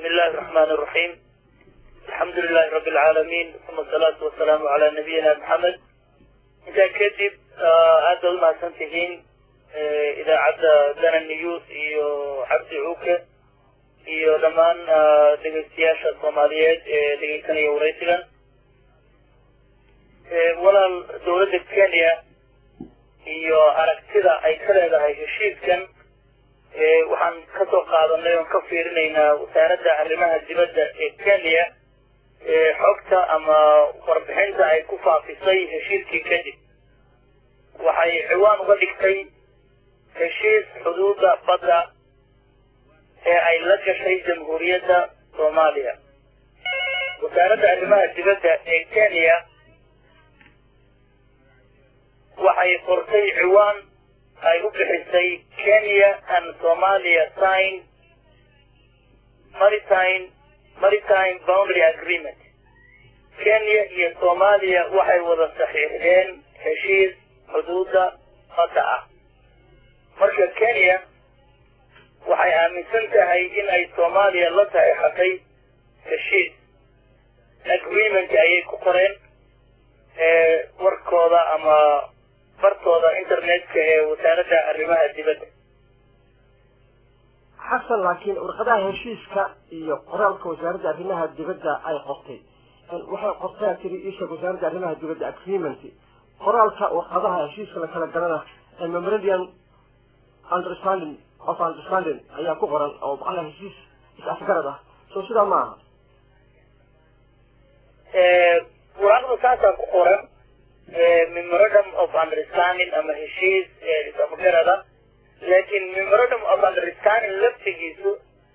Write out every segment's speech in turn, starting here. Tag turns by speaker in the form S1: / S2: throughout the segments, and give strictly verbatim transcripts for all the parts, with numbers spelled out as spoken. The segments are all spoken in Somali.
S1: بسم الله الرحمن الرحيم. الحمد لله رب العالمين، ثم الصلاة والسلام على نبينا محمد. إذا كتب هذا ما سنتهين إذا عدى دنا النيوز إيو عبد عوكة إيو لمان دقى السياسة الصوماليات دقى كان يوريتلا ولا دولة كينيا إيو أركتدا أي كلا هاي هشيد كان waxaan ka soo qaadanay oo ka fiirinaynaa wasaaradda arrimaha dibadda ee Kenya ee xogta ama warbixinta ay ku faafisay heshiiskii kadib waxay ciwaan uga dhigtay heshiis xuduudda badda ee ay la gashay jamhuuriyadda Soomaaliya. wasaaradda arrimaha dibadda ee Kenya waxay qortay ciwaan ay u bixisay Kenya and Somalia sign maritime maritime boundary agreement. Kenya iyo Soomaaliya waxay wada saxiixdeen heshiis xuduudda badda ah. marka Kenya waxay aaminsan tahay in ay Soomaaliya la saxiixatay heshiis agreement ayay ku qoreen ee warkooda ama bartooda internetka ee wasaaradda arrimaha dibadda.
S2: xasan laakiin warqadaha heshiiska iyo qoraalka wasaaradda arrimaha dibadda ay qortay waxay qortay tiri isha wasaaradda arrimaha dibadda agreement qoraalka warqadaha heshiiska la kala galana memorandum understanding of understanding ayaa ku qoran oo macnaha heshiis is afgarad ah soo sidaa ma aha
S1: ee warqadda taasa ku qoran memorandum of understanding ama heshiis is afgarad ah laakiin memorandum of understanding laftigiisu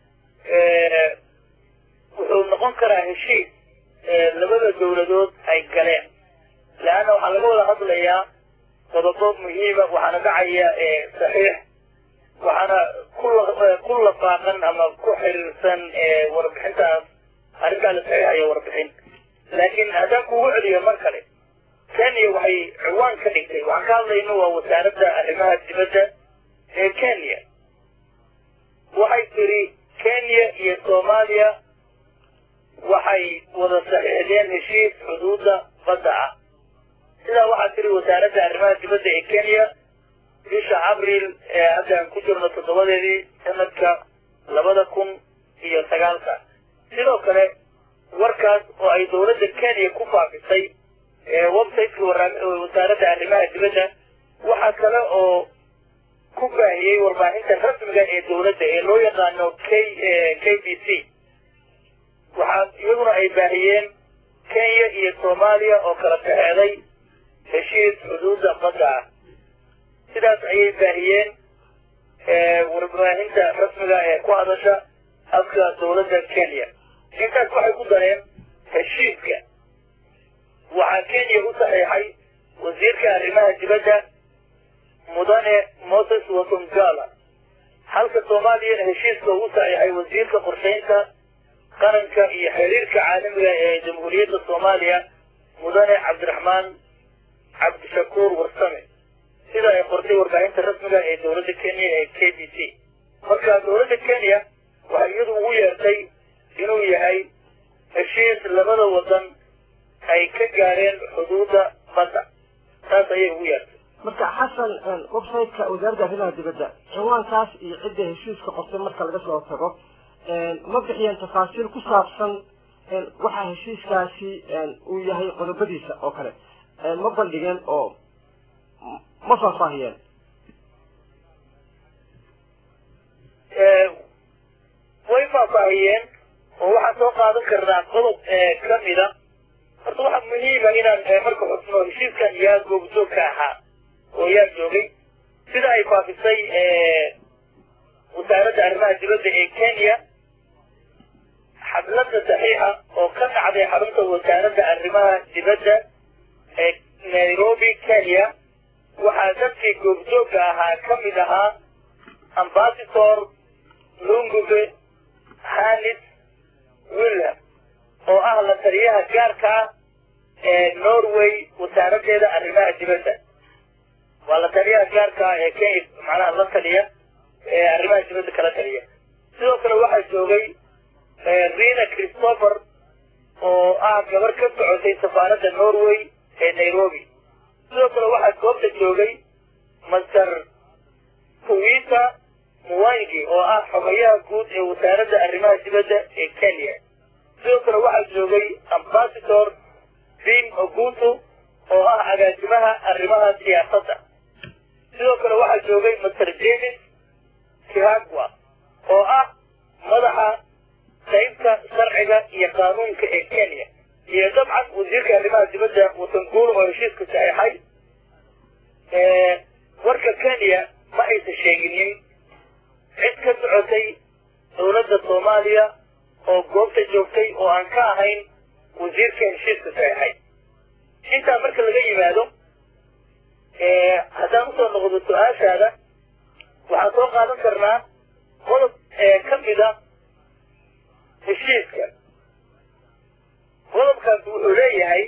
S1: wuxuu noqon karaa heshiis labada dowladood ay galeen laana waxaa laga wada hadlayaa qodobo muhiima waxaana dhacaya saxiix waxaana ku lafaaqan ama ku xiriirsan warbixintaas arrintaa la saxiixaya warbixin. laakiin haddaan kugu celiyo mar kale Kenya waxay ciwaan ka dhigtay waxaan ka hadlayno waa wasaaradda arrimaha dibadda ee Kenya waxay tiri Kenya iyo Soomaaliya waxay wada saxiixdeen heshiis xuduudda badda ah. sidaa waxaa tiri wasaaradda arrimaha dibadda ee Kenya bisha Abriil ee haddaan ku jirno toddobadeedii sanadka labada kun iyo sagaalka. sidoo kale warkaas oo ay dowladda Kenya ku faafisay website-ka wasaaradda arrimaha dibadda waxaa kale oo ku baahiyey warbaahinta rasmiga ee dowladda ee loo yaqaano K B C. waxaa iyaguna ay baahiyeen Kenya iyo Soomaaliya oo kala kaxeeday heshiis xuduudda badda ah. sidaas ayay baahiyeen warbaahinta rasmiga ee ku hadasha afka dowladda Kenya. intaas waxay ku dareen heshiiska waxaa Kenya u saxiixay wasiirka arrimaha dibadda mudane Moses Wetangula halka Soomaaliyana heshiiska uu saxiixay wasiirka qorsheynta qaranka iyo xiriirka caalamiga ee jamhuuriyadda Soomaaliya mudane Cabdiraxmaan Cabdishakuur Warsame sida ay qortay warbaahinta rasmiga ee dowladda Kenya ee K B C. marka dowladda Kenya waxay iyadu ugu yeertay inuu yahay heshiis labada wadan ay ka gaareen xuduudda badda. taas ayay ugu yeertay.
S2: marka xasan website-ka wasaaradda arrimaha dibadda ciwaankaas iyo cidda heshiiska qortay marka laga soo tago ma bixiyeen tafaasiil ku saabsan waxa heshiiskaasi uu yahay qodobadiisa oo kale ma bandhigeen oo ma faahfaahiyeen
S1: way faahfaahiyeen oo waxaan soo qaadan karnaa qodob ka mida horta waxaa muhiima inaan marka xusno heshiiskan yaa goobjoogka ahaa oo yaa joogay sida ay faafisay wasaaradda arrimaha dibadda ee Kenya. xafladda saxiixa oo ka dhacday xarunta wasaaradda arrimaha dibadda ee Nairobi Kenya waxaa dadkii goobjoogka ahaa ka mid ahaa ambassador Lungube Hannes Wilhelm oo ah la taliyaha gaarka ee Norway wasaaraddeeda arrimaha dibadda. waa la taliyaha gaarka ee Kenya macnaha la taliya ee arrimaha dibadda kala taliya. sidoo kale waxaa joogay Rina Christopher oo ah gabar ka socotay safaaradda Norway ee Nairobi sidoo kale waxaa goobta joogay Master Kuwita Mwangi oo ah xogayaha guud ee wasaaradda arrimaha dibadda ee Kenya sidoo kale waxaa joogay Ambassador Bin Ogutu oo ah agaasimaha arrimaha siyaasadda sidoo kale waxaa joogay Master James Kihagwa oo ah madaxa qaybta sharciga iyo qaanuunka ee Kenya iyo dabcan wasiirka arrimaha dibadda Wetangula oo heshiiska saxeexay ee warka Kenya ma aysan sheeginin cid ka socotay dowladda Soomaaliya oo goobta joogtay oo aan ka ahayn wasiirka heshiiska saxeexay intaa marka laga yimaado ee haddaan usoo noqdo su-aashaada waxaan soo qaadan karnaa qodob ee ka mid a heshiiska qodobkaas wuxuu leeyahay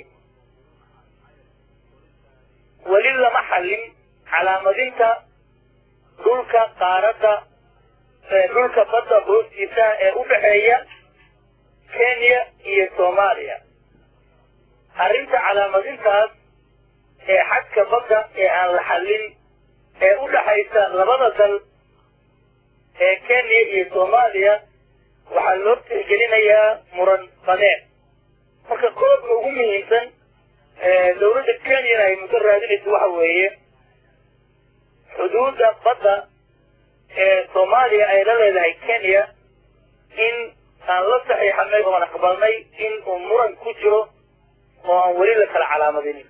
S1: weli lama xallin calaamadinta dhulka qaaradda dhulka badda hoostiisa ee u dhexeeya Kenya iyo Soomaaliya arrinta calaamadintaas ee xadka badda ee aan la xallin ee u dhexaysa labada dal ee Kenya iyo Soomaaliya waxaa loo tixgelinayaa muran badeed marka qodobka ugu muhiimsan ee dowladda Kenya ay muddo raadinayso waxa weeye xuduudda badda ee Soomaaliya ay la leedahay Kenya in aan la saxiixanay oo aan aqbalnay in uu muran ku jiro oo aan weli la kala calaamadinin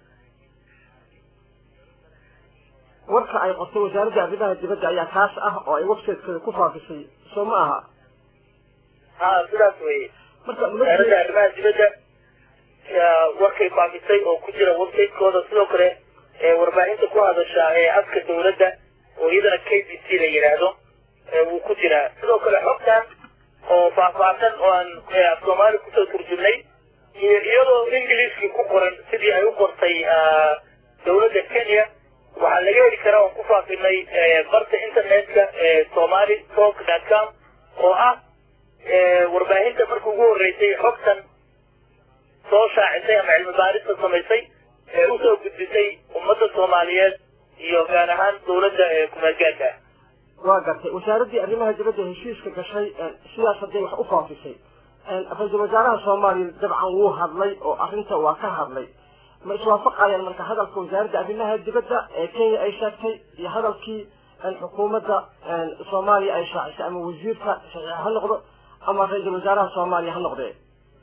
S2: warka ay qortay wasaaradda arrimaha dibadda ayaa kaas ah oo ay website-keeda ku faafisay soo ma aha
S1: ها sidaas weeye marka wasaaradda arrimaha dibadda warkay faafisay oo ku jira website-kooda sidoo kale ee warbaahinta ku hadasha ee afka dowladda oo iyadana K B C la yiraahdo wuu ku jiraa sidoo kale xogtan oo faahfaahsan oo aan Soomaali ku soo turjumnay iyo iyadoo Ingiriiski ku qoran sidii ay u qortay dowladda Kenya waxaa laga heli karaa oo ku faafinay barta internetka ee somali talk dot com oo ah warbaahinta markii ugu horeysay xogtan soo shaacisay ama cilmi baarista samaysay ee u soo gudbisay ummadda Soomaaliyeed iyo gaar ahaan dowladda ee kumeelgaarka
S2: waa gartay wasaaraddii arrimaha dibadda heshiiska gashay sidaas hadday wax u faafisay ra-iisul wasaaraha Soomaaliya dabcan wuu hadlay oo arrinta waa ka hadlay ma iswaafaqayaan marka hadalka wasaaradda arrimaha dibadda ee Kenya ay sheegtay iyo hadalkii xukuumadda Soomaaliya ay shaacisay ama wasiirka saxiix ha noqdo ama ra-iisul wasaaraha Soomaaliya ha noqdee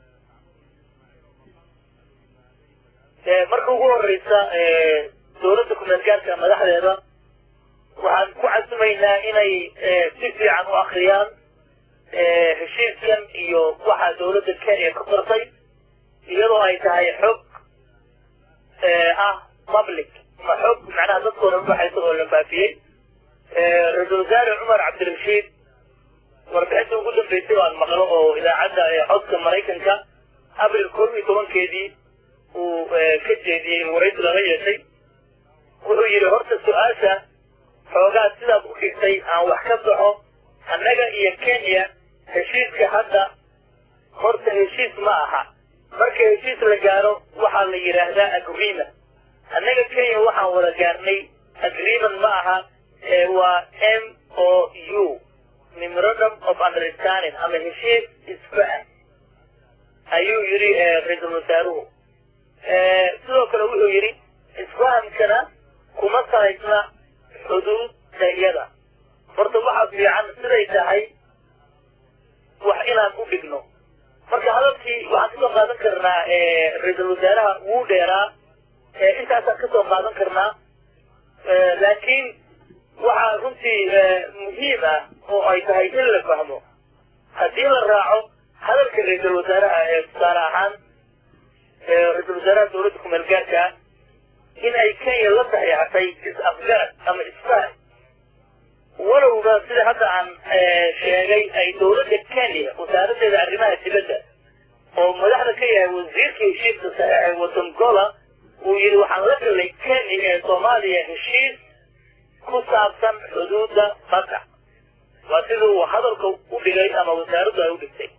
S1: marka ugu horeysa dowladda kumeelgaarka madaxdeeda waxaan ku casumaynaa inay si fiican u akhriyaan heshiiskan iyo waxa dowladda Kenya ka qortay iyadoo ay tahay xog ah public ma xog macnaha dadkoo dhan waxaysa oo la faafiyey ra-iisul wasaare Cumar Cabdirashiid warbixinta ugu dambeysay waan maqlo oo idaacadda codka Maraykanka abril koob iyo tobankeedii uu ka jeediyey waraysi laga yeeshay wuxuu yidhi horta su-aasha xoogaa sidaad u dhigtay aan wax ka baxo annaga iyo Kenya heshiiska hadda horta heshiis ma aha marka heshiis la gaaro waxaa la yidhaahdaa agreement annaga Kenya waxaan wada gaarnay agreement ma aha waa M O U memorandum of understanding ama heshiis isfahan ayuu yidhi ra-iisul wasaaruhu sidoo kale wuxuu yidhi isfahamkana kuma salaysna xuduudda iyada horta waxaa fiican siday tahay wax inaan u dhigno marka hadalkii waxaan kasoo qaadan karnaa ra-iisul wasaaraha wuu dheeraa intaasaan kasoo qaadan karnaa laakiin waxaa runtii muhiim ah oo ay tahay in la fahmo haddii la raaco hadalka ra-iisul wasaaraha ee tusaale ahaan ra-iisul wasaaraha dowladda kumeelgaarka in ay Kenya la saxiixatay is-afgaad ama isfahan walowba sida hadda aan sheegay ay dowladda Kenya wasaaraddeeda arrimaha dibadda oo madaxda ka yahay wasiirka heshiiska saxiixay Wetangula uu yidhi waxaan la galay Kenya ee Soomaaliya heshiis ku saabsan xuduudda badda waa siduu hadalka u dhigay ama wasaaraddu ay u dhigtay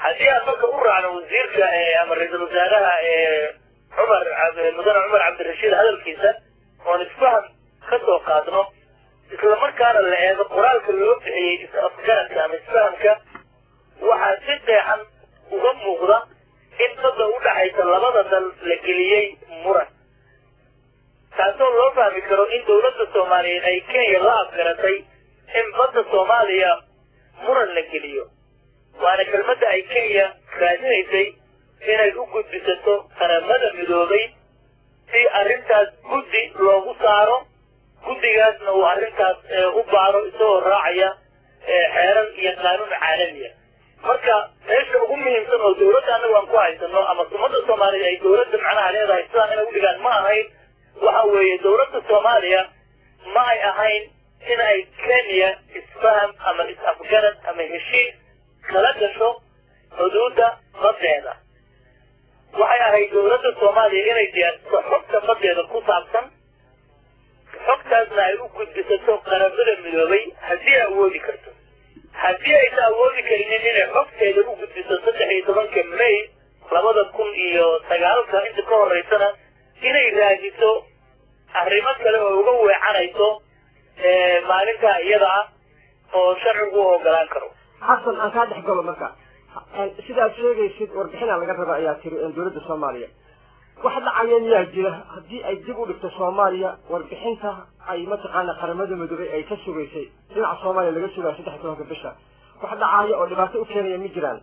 S1: haddii aan marka u raacno wasiirka ama ra-iisul wasaaraha cumar mudane cumar cabdirashiid hadalkiisa oon isfaham ka soo qaadno isla markaana la eego qoraalka loo bixiyey is-afgaradka ama isfahamka waxaa si deexan uga muuqda in badda u dhaxaysa labada dal la geliyey muran taasoo loo fahmi karo in dowladda soomaaliyeed ay kenya la afgaratay in badda soomaaliya muran la geliyo waana kelmadda ay kenya raadinaysay inay u gudbisato qaramada midoobay si arrintaas guddi loogu saaro guddigaasna uu arrintaas u baaro isagoo raacaya xeeran iyo qaanuun caalamiya marka meesha ugu muhiimsan oo dowladda annagu aan ku haysano ama ummadda soomaaliya ay dowladda macnaha leedahay sidaan inay u dhigaan ma ahayn waxa weeye dowladda soomaaliya ma ay ahayn in ay kenya isfaham ama is-afgarad ama heshiis kala gasho xuduudda baddeeda waxay ahayd dowladda soomaaliya inay diyaarsato xogta baddeeda ku saabsan xogtaasna ay u gudbisato qaramada midoobay haddii ay awoodi karto haddii aysa awoodi karinin inay xogteeda u gudbiso saddex iyo tobanka may labada kun iyo sagaalka inta ka horeysana inay raadiso arrimo kale oo uga weecanayso maalintaa iyada ah oo sharcigu u ogolaan karo
S2: xasan aan kaa dhex galo marka sidaad sheegaysid warbixinaa laga raba ayaa tiri dowladda soomaaliya wax dhacaya miyaa jira haddii ay dib u dhigto soomaaliya warbixinta ay mataqaana qaramada midoobay ay ka sugaysay dhinaca soomaaliya laga sugaya saddex iyo tobanka bisha wax dhacaya oo dhibaato u keenaya ma jiraan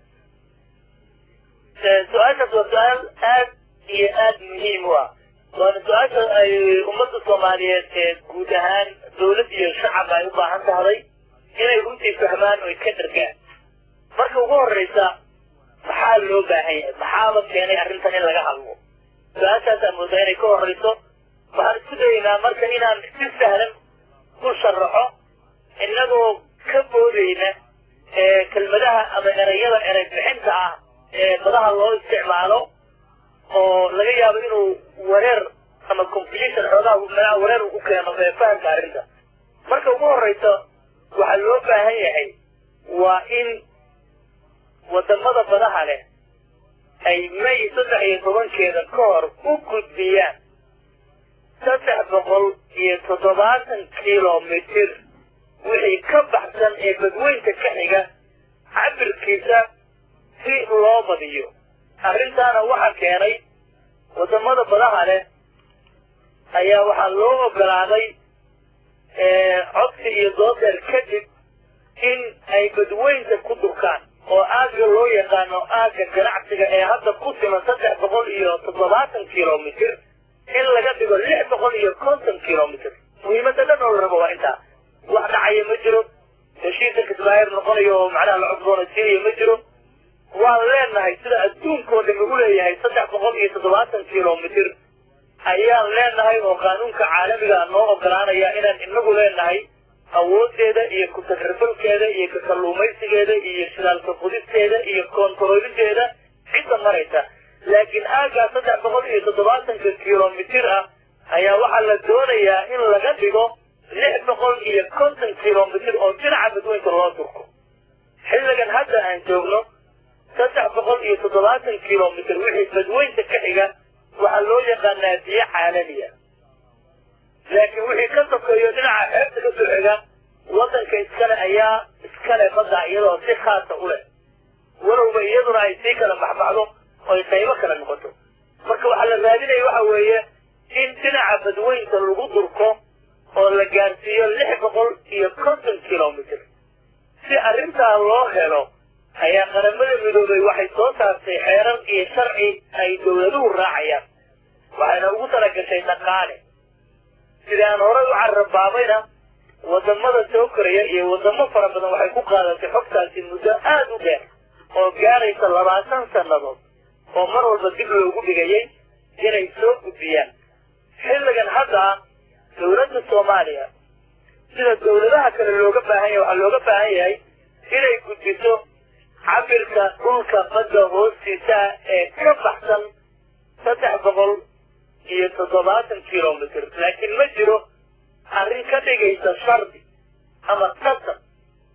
S1: su-aashaas waa su-aal aad iyo aad muhiim u ah waana su-aasha ay ummadda soomaaliyeed guud ahaan dowlad iyo shacab ay u baahan tahay inay runtii fahmaan oy ka dhargaan marka ugu horreysa maxaa loo baahan yahay maxaaba keenay arrintan in laga hadlo su-aashaasaan moodaa inay ka horreyso waxaan isku dayaynaa marka inaan si sahlan ku sharaxo innagoo ka boodayna kelmadaha ama erayada erey bixinta ah ee badaha loo isticmaalo oo laga yaabo inuu wareer ama confusion xoogaha madaha wareer u keeno fahamka arrinta marka ugu horreysa waxaa loo baahan yahay waa in wadamada badaha leh ay may saddex iyo tobankeeda ka hor u gudbiyaan saddex boqol iyo toddobaatan kilomitir wixii ka baxsan ee badweynta ka xiga cabirkiisa si loo badiyo arrintaana waxaa keenay wadamada badaha leh ayaa waxaa loo ogolaaday codsi iyo doodeer kadib in ay badweynta ku durkaan oo aagga loo yaqaano aagga ganacsiga ee hadda ku siman saddex boqol iyo toddobaatan kilomitir in laga dhigo lix boqol iyo konton kilomitir muhiimadda dhan oo la rabo waa intaa wax dhacaya ma jiro heshiisa kismaayir noqonayo oo macnaha la cusboonaysiinayo ma jiro waan leenahay sida adduunkoo dhan lagu leeyahay saddex boqol iyo toddobaatan kilomitir ayaan leenahay oo qaanuunka caalamiga noo ogolaanaya inaan inagu leenahay awoodeeda iyo ku-tagrifalkeeda iyo kakalluumaysigeeda iyo shidaalka qudisteeda iyo koontaroolideeda cidda maraysa laakiin aaggaa saddex boqol iyo toddobaatanka kilomitir ah ayaa waxaa la doonayaa in laga dhigo lix boqol iyo konton kilomitir oo dhinaca badweynta loo durko xilligan hadda aan joogno saddex boqol iyo toddobaatan kilomitir wixii badweynta ka xiga waxaa loo yaqaanaa biyo caalamiya laakiin wixii ka sokeeyo dhinaca xeebta ka soo xiga waddanka iskale ayaa iskale badda iyadoo si khaasa u leh walowba iyaduna ay sii kala baxbaxdo oo ay qaybo kala noqoto marka waxaa la raadinaya waxa weeye in dhinaca badweynta lagu durko oo la gaarsiiyo lix boqol iyo konton kilomitir si arrintaa loo helo ayaa qaramada midoobay waxay soo saartay xeerar iyo sharci ay dowladuhu raacayaan waxayna ugu talagashay dhaqaale sida aan horey u carabaabayna wadamada soo koraya iyo wadamo fara badan waxay ku qaadatay xogtaasi muddo aada u dheer oo gaaraysa labaatan sannadood oo mar walba dib loogu dhigayay inay soo gudbiyaan xilligan hadda dowladda soomaaliya sida dowladaha kale looga baahan yahay waxaa looga baahan yahay inay gudbiso cabirka dhulka badda hoostiisa ee ka baxsan saddex boqol iyo toddobaatan kilomitir laakiin ma jiro arrin ka dhigaysa shardi ama qasab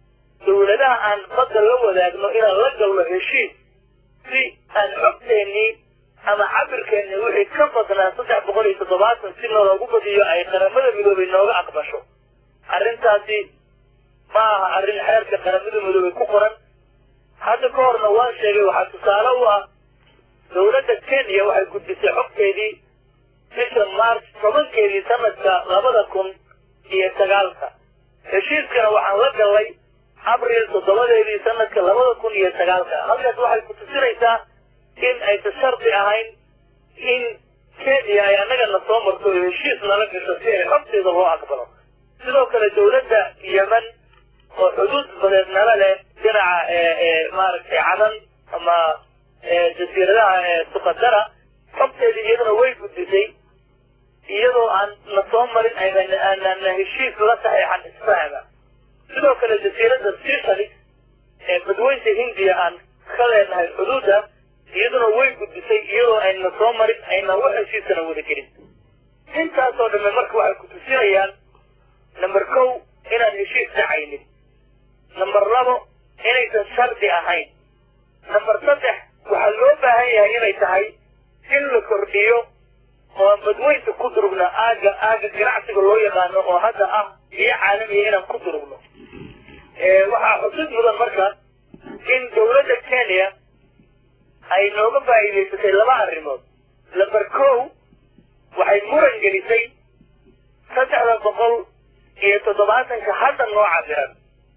S1: dawladaha aan badda la wadaagno inaan la galno heshiis si aan xogteennii ama cabirkeennii wixii ka badnaa saddex boqol iyo toddobaatan si nooloogu badiyo ay qaramada midoobay nooga aqbasho arrintaasi ma aha arrin xeerka qaramada midoobay ku qoran hadda ka horna waan sheegay waxaa tusaale u ah dawladda kenya waxay gudbisay xogteedii bisha maarch tobankeedii sanadka labada kun iyo sagaalka heshiiskana waxaan la gallay abriil toddobadeedii sanadka labada kun iyo sagaalka halkaas waxay ku tusinaysaa in aysan shardi ahayn in kenya ay annagana soo marto oo heshiis nala gasho si ay xogteeda loo aqbalo sidoo kale dawladda yemen oo xuduud badeed nala leh dhinaca maaragtay cadan ama jasiiradaha suqadara xogteedii iyaduna way gudbisay iyadoo aan na soo marin aanana heshiis la saxeexan isfahama sidoo kale jasiiradda seychelles ee badweynta hindiya aan ka leenahay xuduudda iyaduna way gudbisay iyadoo ayna soo marin ayna wax heshiiskana wada gelin intaasoo dhamme marka waxay ku tusinayaan number kow inaan heshiis dhacaynin number labo inaysan shardi ahayn number saddex waxaa loo baahan yahay inay tahay in la kordhiyo oo aan badweynta ku durugna aaga aaga ganacsiga loo yaqaano oo hadda ah iyo caalamiya inaan ku durugno waxaa xusid mudan marka in dawladda kenya ay nooga faa'iidaysatay laba arrimood number kow waxay muran gelisay saddexda boqol iyo toddobaatanka hadda noo cabiran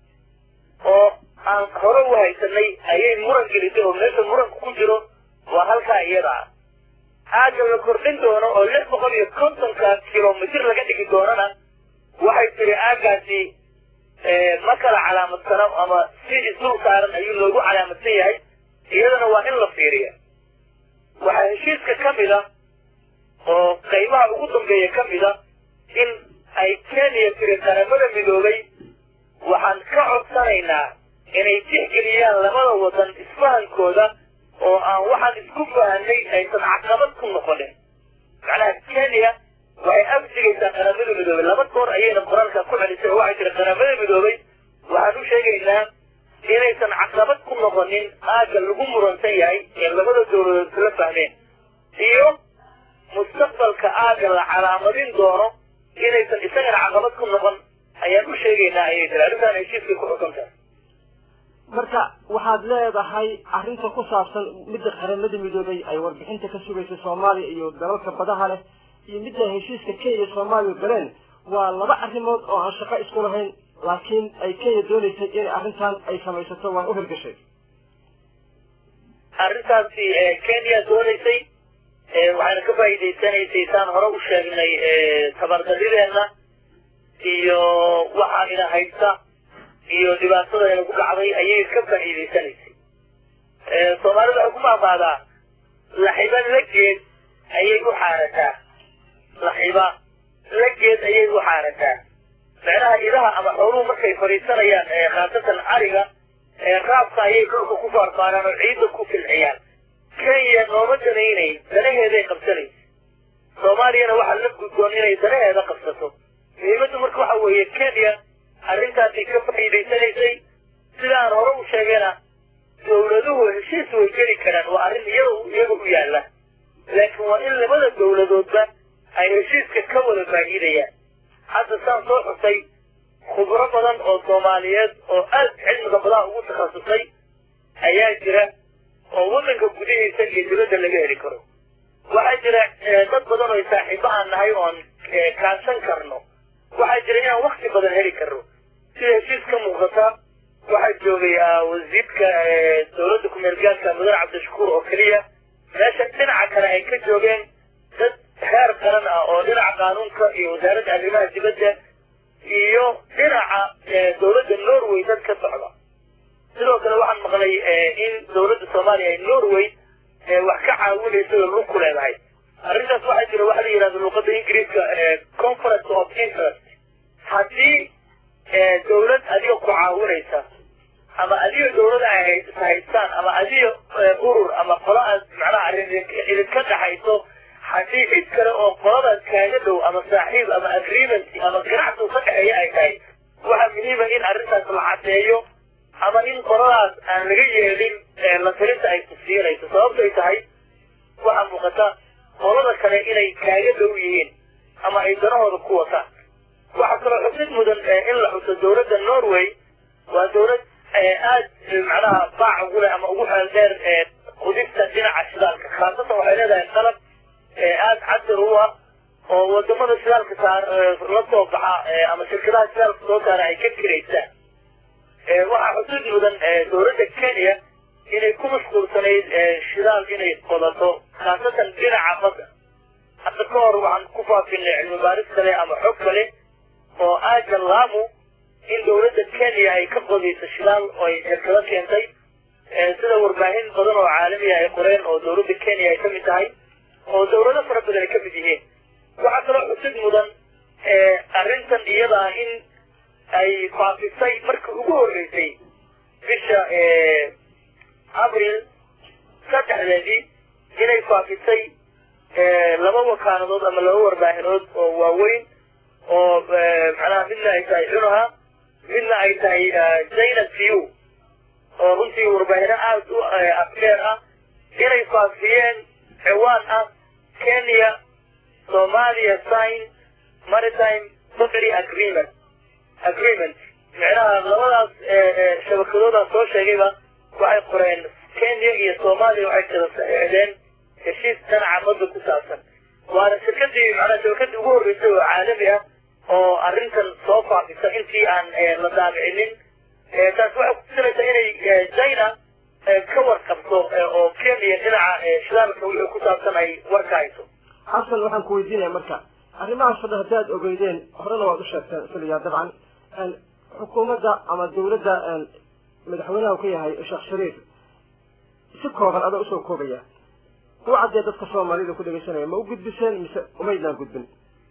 S1: oo aan hore u haysanay ayay muran gelisay oo meesha muranka ku jiro waa halkaa iyada ah aagga la kordhin doono oo lix boqol iyo kontonka kilomitir laga dhigi doonana waxay tiri aaggaasi ma kala calaamadsano ama si isdul saaran ayuu loogu calaamadsan yahay iyadana waa in la fiiriya waxaa heshiiska ka mid a oo qaybaha ugu dambeeya ka mid a in ay kenya tiri qaramada midoobay waxaan ka codsanaynaa inay tixgeliyaan labada wadan isfahankooda oo aan waxaan isku fahanay aysan caqabad ku noqonin macnaha kenya waxay afsigaysaa qaramada midoobay laba goor ayayna qoraalka ku celisay oo waxay tiri qaramada midoobay waxaan u sheegaynaa inaysan caqabad ku noqonin aagga lagu muransan yahay ee labada dawladood isla fahmeen iyo mustaqbalka aagga la calaamadin doono inaysan isagana caqabad ku noqon ayaan u sheegaynaa ayay tiri arrintaan heshiiskay ku xukuntahay
S2: marka waxaad leedahay arrinta ku saabsan midda qaramada midoobay ay warbixinta ka sugaysa soomaaliya iyo dalalka badaha leh iyo midda heshiiska kenya iyo soomaaliya galeen waa laba arrimood oo aan shaqo isku lahayn laakiin ay kenya doonaysay inay arrintan ay samaysato waan u hirgashay
S1: arrintaasi kenya doonaysay waxayna ka faa'iidaysanaysay saan hore u sheegnay tabardadideenna iyo waxaa ina haysta iyo dhibaatada inagu dhacday ayay ka faa'iidaysanaysay soomaalida waxay ku maamaadaa laxiba lageed ayay u xaarataa laxiba lageed ayay u xaarataa macnaha idaha ama xooluhu markay fadhiisanayaan khaasatan ariga raabka ayay dhulka ku faarfaaraan oo ciidda ku filciyaan kenya nooma danaynay danaheeday qabsanaysa soomaaliyana waxaa la gudboon inay danaheeda qabsato muhiimaddu marka waxa weeye kenya arrintaasay ka faa'iidaysanaysay sidaan hore u sheegayna dawladuhu heshiis way geli karaan waa arrin iyada iyaga u yaalla laakiin waa in labada dawladoodba ay heshiiska ka wada faa'iidayaan hadda saan soo xusay khubro badan oo soomaaliyeed oo aad cilmiga badaha ugu takhasusay ayaa jira oo waddanka gudihiisa iyo dibadda laga heli karo waxaa jira dad badan oo saaxiibo aan nahay oon kaashan karno waxaa jira inaan wakti badan heli karno sida heshiis ka muuqata waxaa joogay wasiirka dawladda ku-meelgaadka mudane cabdishakuur oo keliya meesha dhinaca kale ay ka joogeen dad heer qaran ah oo dhinaca qaanuunka iyo wasaaradda arrimaha dibadda iyo dhinaca dawladda norway dad ka socda sidoo kale waxaan maqlay in dawladda soomaaliya ay norway wax ka caawinaysa oo lug ku leedahay arrintaas waxaa jira waxa la yidhahda luuqadda ingiriiska conference of interest haddii dawlad adiga ku caawinaysa ama adiga dawlada ay haystaan ama adiga urur ama qolo aad macnaha arrin idinka dhaxayso haddii cid kale oo qoladaas kaaga dhow ama saaxiib ama agreement ama ganacsi ka dhexeeya ay tahay waxaa muhiima in arrintaas la cadeeyo ama in qoradaas aan laga yeelin la talinta ay kusiinayso sababto ay tahay waxaa muuqata qolada kale inay kaaga dhow yihiin ama ay danahooda ku wataan waxaa kaloo xusid mudan in la xuso dowladda norway waa dowlad aad macnaha baac ugu leh ama ugu xeel dheer qudista dhinaca shidaalka khaasatan waxay leedahay qalab aad casir u ah oo wadamada shidaalka saar la soo baxa ama shirkadaha shidaalka soo saara ay ka kiraystaan waxaa xusid mudan dowladda kenya inay ku mashquulsanayd shidaal inay qodato khaasatan dhinaca badda hadda ka hor waxaan ku faafinay cilmi baaris kale ama xog kale oo aaga laamu in dowladda kenya ay ka qodayso shidaal oo ay shirkado keentay sida warbaahin badan oo caalamiya ay qoreen oo dowladda kenya ay ka mid tahay oo dowlado fara badan ay ka mid yihiin waxaa kaloo xusid mudan arrintan iyada ah in ay faafisay markii ugu horreysay bisha abril saddexdeedii inay faafisay laba wakaanadood ama laba warbaahinood oo waaweyn oo macnaha midna ay tahay cunaha midna ay tahay zaynab view oo runtii warbaahino aad u afdheer ah inay faafiyeen ciwaan ah kenya somalia sign maritime boundary agreement agreement macnaha labadaas shabakadoodaas soo sheegayba waxay qoreen kenya iyo soomaaliya waxay kala saxiixdeen heshiis dhinaca badda ku saabsan waana shirkadii macnaha shabakadii ugu horreysay oo caalami ah oo arrintan soo faafisa intii aan la daabicinin taas waxay kutusinaysaa inay china ka warqabto oo kenya dhinaca shidaalka wixii ku saabsan ay warka hayso
S2: xasan waxaan ku weydiinaya marka arrimahaas hadda haddaad ogeydeen horena waad u sheegteen filiyaa dabcan xukuumadda ama dowladda madaxweynaha uu ka yahay sheekh shariif si kooban adoo usoo koobaya u caddee dadka soomaalida ku dhegaysanaya ma u gudbiseen mise umaydnaan gudbin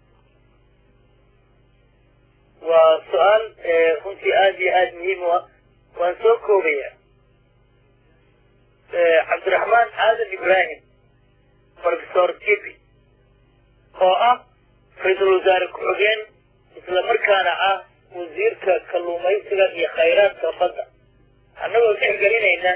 S1: waa su-aal runtii aada iyo aada muhiim u ah waan soo koobaya cabdiraxmaan aadan ibraahim professor tibi oo ah ra-iisul wasaare ku-xigeen isla markaana ah wasiirka kalluumaysiga iyo khayraadka badda annagoo tixgelinayna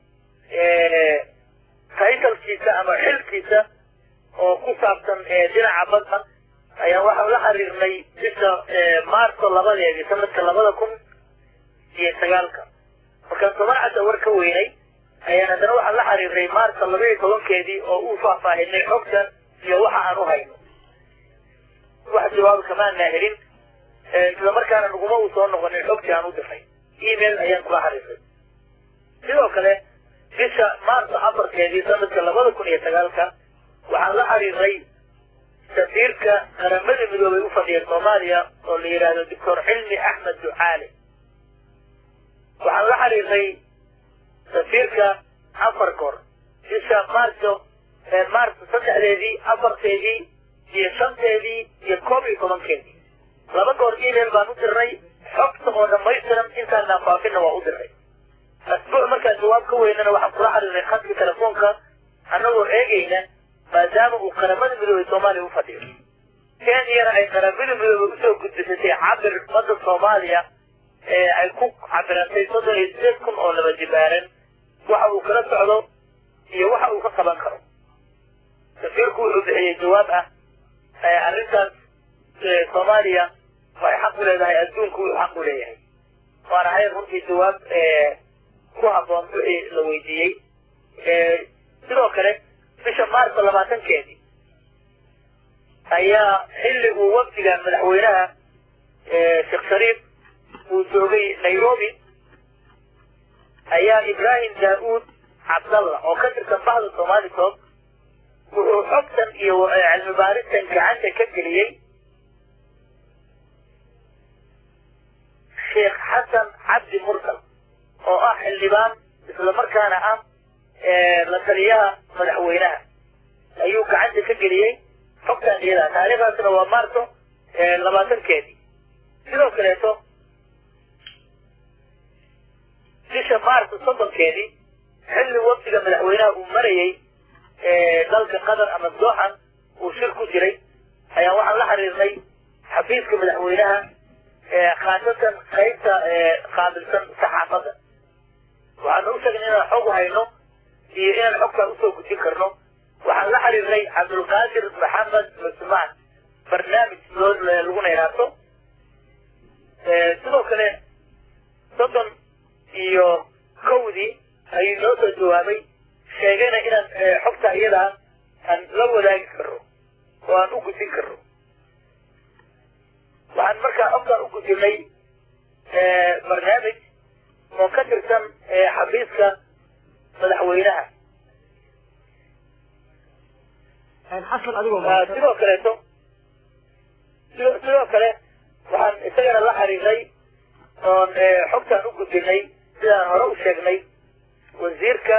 S1: taytalkiisa ama xilkiisa oo ku saabsan dhinaca badda ayaan waxaan la xiriirnay bisha maarso labadeedii sanadka labada kun iyo sagaalka markaan toban cadda war ka weynay ayaan haddana waxaan la xiriirnay maarso laba iyo tobankeedii oo uu faahfaahinay xogta iyo waxa aan u hayno wax jawaab kamaanaa helin isla markaana naguma uu soo noqonin xogtii aan u diray email ayaan kula xiriirnay sidoo kale bisha maarso afarkeedii sanadka labada kun iyo sagaalka waxaan la xiriirnay safiirka qaramada midoobay u fadhiya soomaaliya oo la yidhaahdo doctor cilmi axmed ducaale waxaan la xiriirnay safiirka afar goor bisha maarso maarso saddexdeedii afarteedii iyo shanteedii iyo koob iyo tobankeedii laba goor email baan u dirnay xogta oo dhammaystiran intaanaan faafinna waa u dirnay asbuuc markaan jawaab ka weynana waxaan kula xiriirnay khadka telefoonka annagoo eegayna maadaama uu qaramada midoobay soomaaliya u fadhiyo kenyana ay qaramada midoobay usoo gudbisatay cabir badda soomaaliya ee ay ku cabirantay soddon iyo sideed kun oo laba jibaaran waxa uu kala socdo iyo waxa uu ka qaban karo safiirku wuxuu bixiyey jawaab ah arrintaas soomaaliya waxay xaq u leedahay adduunku wuxuu xaq u leeyahay waana hay runtii jawaab ku habboon wixii la weydiiyey sidoo kale bisha maarso labaatankeedii ayaa xilli uu wafdiga madaxweynaha sheekh shariif uu joogay nairobi ayaa ibraahim daa-uud cabdalla oo ka tirsan bahda soomaalitood wuxuu xogtan iyo cilmi baaristan gacanta ka geliyey sheekh xasan cabdi mursal oo ah xildhibaan isla markaana ah la taliyaha madaxweynaha ayuu gacanta ka geliyey xogtan iyada taariikhdaasna waa maarso labaatankeedii sidoo kaleeto bisha maarso soddonkeedii xilli wafdiga madaxweynaha uu marayey dalka qatar ama dooxan uu shir ku jiray ayaa waxaan la xiriirnay xafiiska madaxweynaha khaasatan qaybta qaabilsan saxaafadda waxaan u sheegnay inaan xog hayno iyo inaan xogtaan usoo gudin karno waxaan la xiriirnay cabdulqaadir maxamed cusmaan barnaamij loo laguna yidhaahdo sidoo kale soddon iyo kowdii ayuu noo soo jawaabay sheegayna inaan xogta iyadaa aan la wadaagi karno oo aan u gudin karno waxaan markaa xogtaan u gudinay barnaamij oo ka tirsan xafiiska madaxweynaha
S2: xasan adigoo
S1: sidoo kaleeto sidoo kale waxaan isagana la xiriirnay oon xogtaan u gudinay sidaan hore u sheegnay wasiirka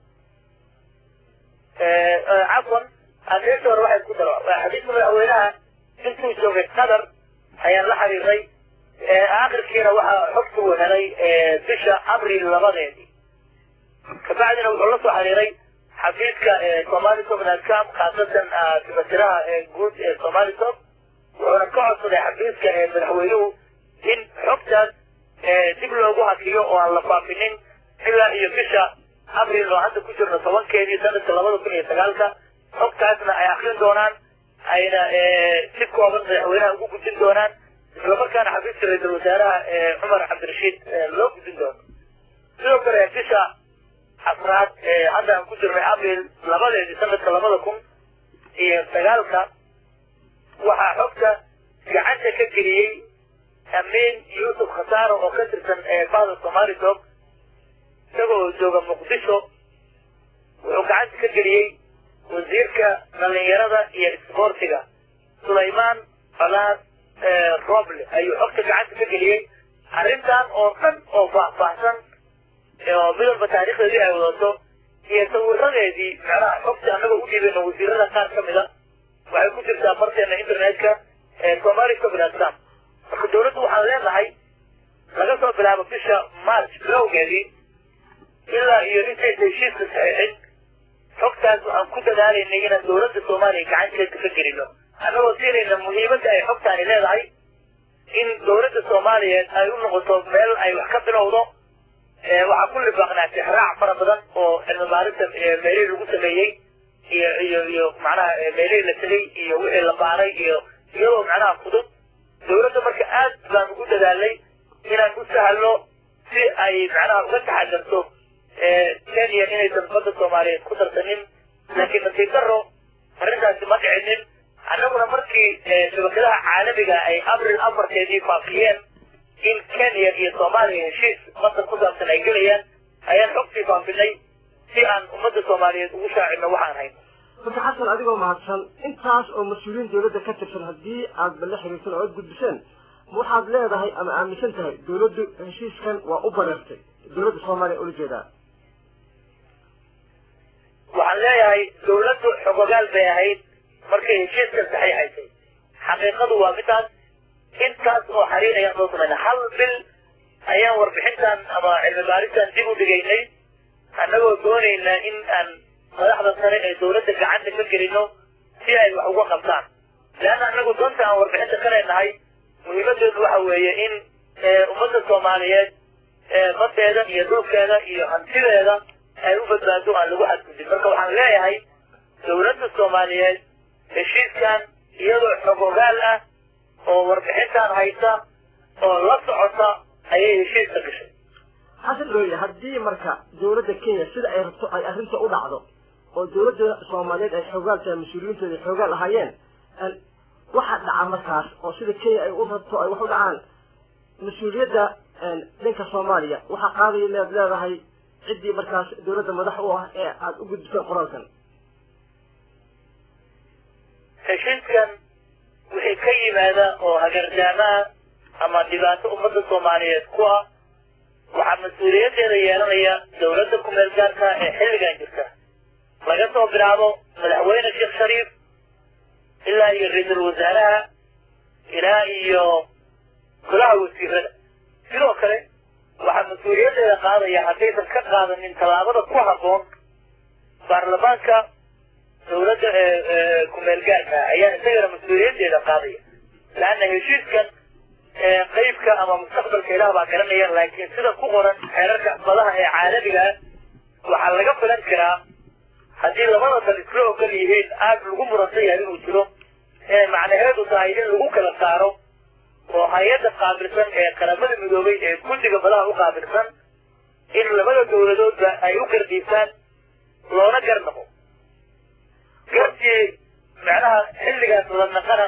S1: cafwan adeerta hore waxay ku daro xafiiska madaxweynaha intuu joogay qatar ayaan la xiriirnay aakhirkiina waxaa xogta uu helay bisha abril labadeedii kabacdina wuxuu la soo xiriiray xafiiska somali softcam khaasatan sibatiraha guud ee somali soft wuxuuna ka codsaday xafiiska madaxweynuhu in xogtaas dib loogu hakiyo oo aan la faafinin ilaa iyo bisha abril oo hadda ku jirno tobankeedii sanadka labada kun iyo sagaalka xogtaasna ay akrin doonaan ayna si kooban madaxweynaha ugu gudin doonaan islamarkaana xafiiska ra-iisul wasaaraha cumar cabdirashiid loo gudin doono sidoo kale bisha afraad hadda aan ku jirnay abril labadeedii sanadka labada kun iyo sagaalka waxaa xogta gacanta ka geliyey amiin yuusuf khasaaro oo ka tirsan bahda somali soft isagoo jooga muqdisho wuxuu gacanta ka geliyey wasiirka dhalinyarada iyo isboortiga sulaymaan falaas roble ayuu xogta gacanta ka geliyey arrintan oo dhan oo faahfaahsan oo mid walba taariikhdeedii ay wadato iyo sawiradeedii macnaha xogta annagoo u dhiibayno wasiirada qaar ka mida waxay ku jirtaa barteena internetka somali softcam marka dawladdu waxaan leenahay laga soo bilaabo bisha march bilowgeedii ilaa iyo intaysa heshiiska saxiixin xogtaas waxaan ku dadaalaynay inaan dawladda soomaaliya gacanteeda ka gelino annagoo siinayna muhiimadda ay xogtaani leedahay in dawladda soomaaliyeed ay u noqoto meel ay wax ka bilowdo waxaa ku libaaqnaa tixraac fara badan oo cilmi baarista meelihii lagu sameeyey iyo iyo iyo macnaha meelihii la tegey iyo wixii la baaray iyo iyadoo macnaha fudud dawladda marka aad baan ugu dadaalnay inaan u sahalno si ay macnaha uga taxadarto kenya inaysan badda soomaaliyeed ku darsanin laakiin nasiib daro arrintaasi ma dhicinin annaguna markii shabakadaha caalamiga ay abril afarteedii faafiyeen in kenya iyo soomaaliya heshiis badda ku saabsan ay gelayaan ayaan xogtii faafinay si aan ummadda soomaaliyeed ugu shaacino waxaan hayno
S2: marka xasan adigoo mahadsan intaas oo mas-uuliyiin dawladda ka tirsan haddii aad balla xiriirsan oo aad gudbiseen waxaad leedahay ama aaminsan tahay dawladdu heshiiskan waa u bareertay dawladda soomaaliya ula jeedaa
S1: waxaan leeyahay dawladdu xogogaal bay ahayd markay heshiiskan saxiixaysay xaqiiqadu waa midaas intaas oo xariir ayaan soo samayna hal bil ayaan warbixintan ama cilmi baaristan dib u dhigaynay annagoo doonaynaa in aan madaxda sare ee dawladda gacanta ka gelino si ay wax uga qabtaan leanna annagu doonta aan warbixinta ka leenahay muhiimadeedu waxa weeye in ummadda soomaaliyeed baddeeda iyo dhulkeeda iyo hantideeda ay u badbaado aan lagu xadgudin marka waxaan leeyahay dawladda soomaaliyeed heshiiskan iyadoo xogogaal ah oo warbixintan haysa oo la socota ayay heshiiska gashay
S2: xasan looya haddii marka dawladda kenya sida ay rabto ay arrinta u dhacdo oo dawladda soomaaliyeed ay xoogaal tahay mas-uuliyiintooda ay xoogaal ahaayeen waxaa dhaca markaas oo sida kenya ay u rabto ay wax u dhacaan mas-uuliyadda dhanka soomaaliya waxaa qaadaya inaad leedahay ciddii markaas dawladda madax u ah ee aada u gudbiseen qoraalkan
S1: heshiiskan wixii ka yimaada oo hagardaamaha ama dhibaato ummadda soomaaliyeed ku ah waxaa mas-uuliyaddeeda yeelanaya dawladda ku-meel gaarka ee xilligan jirta laga soo bilaabo madaxweyne sheekh shariif ilaa iyo ra-iisul wasaaraha ilaa iyo golaha wasiirada sidoo kale waxaa mas-uuliyaddeeda qaadaya haddaysan ka qaadanin tallaabada ku habboon baarlamaanka dawladda ku-meel gaarka ayaa isagana mas-uuliyaddeeda qaadaya laanna heshiiskan qaybka ama mustaqbalka ilaah baa garanaya laakiin sida ku qoran xeerarka badaha ee caalamiga waxaa laga filan karaa haddii labada dal isla ogol yihiin aad lagu muransan yahay inuu jiro ee macnaheedu tahay in lagu kala saaro oo hay-adda qaabilsan ee qaramada midoobay ee guddiga badaha u qaabilsan in labada dowladoodba ay u gardiisaan loona gar noqo gartii macnaha xilligaas wada naqana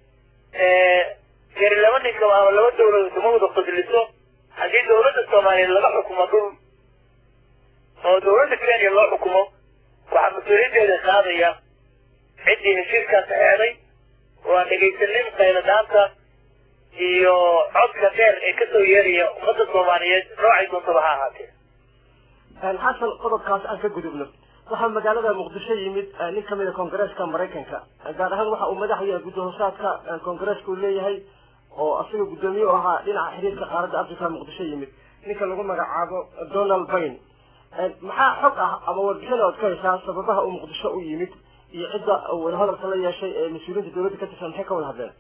S1: gari laba ninka ama laba dowladood kuma wada qodliso haddii dowladda soomaaliyeed laga xukumo dhul oo dowladda kenya loo xukumo waxaa mas-uuliyaddeeda qaadaya ciddii heshiiskaas xeeday oo aan dhegaysanin qayladaanta iyo codka dheer ee ka soo yeeraya ummadda soomaaliyeed noocay doontaba ha ahaatee
S2: xasan qodobkaas aan ka gudubno waxaa magaalada muqdisho yimid nin ka mid a koongareeska maraykanka gaar ahaan waxa uu madax yahay gudahoosaadka koongareeska uu leeyahay oo asaga guddoomiye u ahaa dhinaca xiriirka qaaradda africa muqdisho yimid ninka lagu magacaabo donald bayn maxaa xog ah ama warbixin ood ka haysaa sababaha uu muqdisho u yimid iyo cidda wada hadalka la yeeshay ee mas-uuliyiinta dowladda ka tirsan maxay ka wada hadleen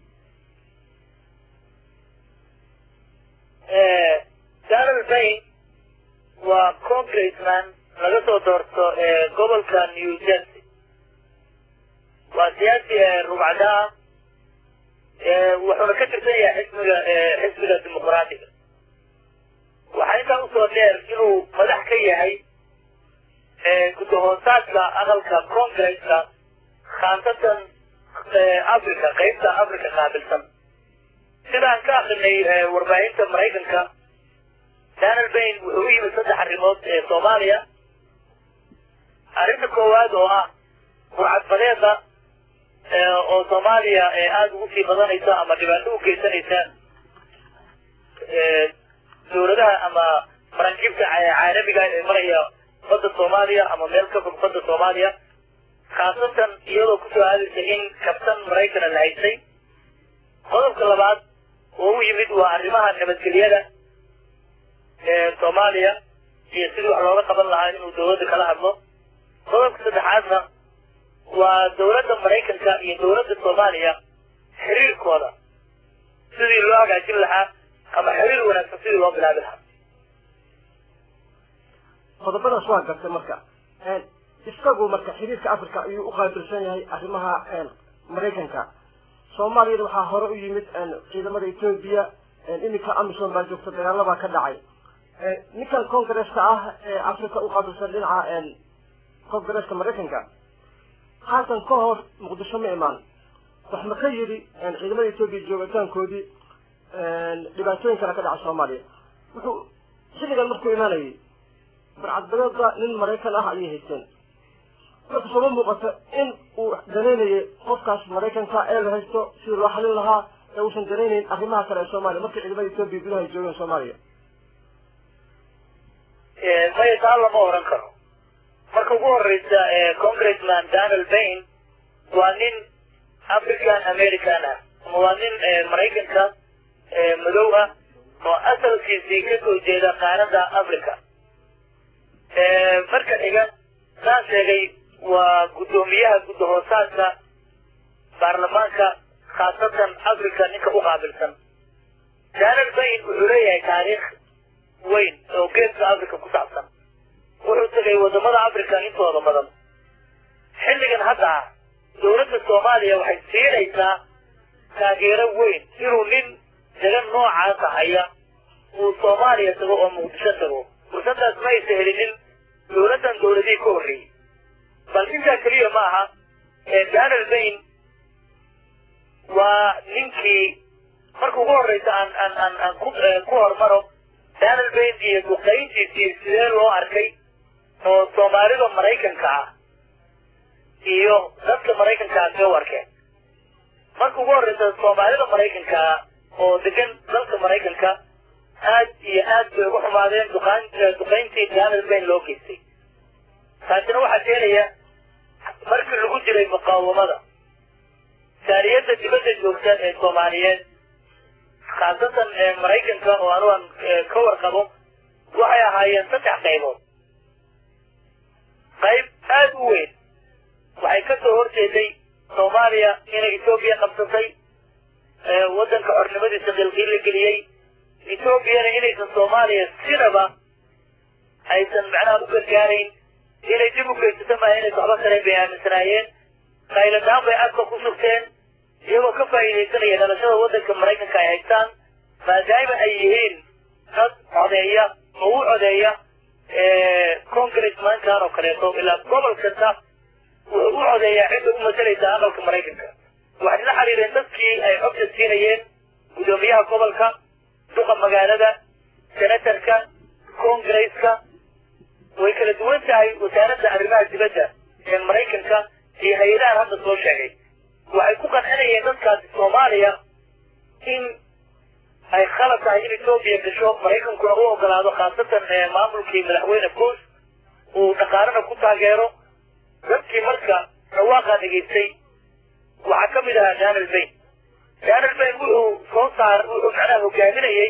S1: donald bayn waa congressman laga soo doorto gobolka new jersey waa siyaasi rugcadaah wuxuuna ka tirsan yahay xisbiga xisbiga dimuqraadiga waxaa intaa usoo dheer inuu madax ka yahay gudahoosaadka aqalka congresska khaasatan africa qaybta africa qaabilsan sidaan ka akrinay warbaahinta maraykanka donald bayn wuxuu u yimid saddex arrimood ee soomaaliya arrinta koowaad oo ah burcadbadeeda oo soomaaliya aada ugu sii badanaysa ama dhibaato u geysanaysa dowladaha ama maraakiibta caalamiga ee maraya badda soomaaliya ama meel ka fog badda soomaaliya khaasatan iyadoo kusoo aadaysa in kabtan maraykana la haysay qodobka labaad oo u yimid waa arrimaha nabadgelyada ee soomaaliya iyo sidii wax looga qaban lahaa inuu dowladda kala hadlo qodobka saddexaadna waa dowladda maraykanka iyo dowladda soomaaliya xiriirkooda sidii loo hagaajin lahaa ama xiriir wanaagsan sidii loo bilaabi lahaa
S2: qodobadaas waa gartay marka isagu marka xiriirka africa ayuu u qaabilsan yahay arrimaha maraykanka soomaaliyada waxaa hore u yimid ciidamada etoobiya iminka amisom baa joogta dagaalabaa ka dhacay ninkan congresska ah ee africa u qaabilsan dhinaca congresska maraykanka haatan ka hor muqdisho ma imaan wax ma ka yidhi ciidamada etoobiya joogitaankoodii dhibaatooyin kale ka dhaca soomaaliya wuxuu xilligan markuu imaanayay barcadbadeedba nin maraykan ah ayay haysteen marka sooma muuqato in uu danaynayay qofkaas maraykanka ee la haysto sidii loo xalin lahaa ee uusan danaynayn arrimaha kale ee soomaaliya markii ciidamada etoobiya gudaha ay joogeen soomaaliya
S1: maya taa lama oran karo marka ugu horeysa congressman donald bayn waa nin african american ah ama waa nin maraykanka madow ah oo asalkiisii ka soo jeeda qaaradda africa marka xiga saan sheegay waa guddoomiyaha guddahoosaadka baarlamaanka khaasatan africa ninka u qaabilsan donald bayn wuxuu leeyahay taariikh weyn oo geeska africa ku saabsan wuxuu tegay wadamada africa intooda badan xilligan hadda ah dowladda soomaaliya waxay siinaysaa taageero weyn inuu nin degan noocaasa haya uu soomaaliya tago oo muqdisho tago fursadaas ma aysa helinin dowladdan dowladihii ka horreeyey bal intaa keliya ma aha donald bayn waa ninkii marka ugu horreysa aan aan aan aan ku ku hormaro donald bayn iyo duqayntiisii sidee loo arkay oo soomaalida maraykanka ah iyo dadka maraykanka ah see u arkeen marka ugu horreysa soomaalida maraykanka ah oo degan dalka maraykanka aad iyo aad bay ugu xumaadeen duqaan duqayntii donald bayn loo geystay taasina waxaa keenaya markii lagu jiray muqaawamada saariyadda dibadda joogta ee soomaaliyeed khaasatan maraykanka oo anu aan ka warqabo waxay ahaayeen saddex qaybood qayb aada u weyn waxay ka soo horjeeday soomaaliya inay etoobiya qabsatay waddanka xornimadiisa qilqiil la geliyey etoobiyana inaysan soomaaliya sinaba aysan macnaha u gargaarayn inay dib u geysato maaha inaysan waxba karayn bay aaminsanaayeen qayladaan bay afka ku sugteen iyagoo ka faa'iidaysanaya dhalashada waddanka maraykanka ay haystaan maadaama ay yihiin dad codeeya oo u codeeya congressmankan oo kaleeto ilaa gobol kasta wuxuu u codeeyaa cidda u masalaysa aqalka maraykanka waxay la xiriireen dadkii ay xogta siinayeen gudoomiyaha gobolka duqa magaalada senatarka congresska way kala duwan tahay wasaaradda arrimaha dibadda ee maraykanka iyo hay-adahan hadda soo sheegay waxay ku qancinayeen dadkaasi soomaaliya in ay khalad tahay in etoobiya gasho maraykankuna u ogolaado khaasatan maamulkii madaxweyne bush uu dhaqaalana ku taageero dadkii marka dhawaaqaa dhegaystay waxaa ka mid ahaa daniel bayn daniel bayn wuxuu soo saar wuxuu macnaha hogaaminayey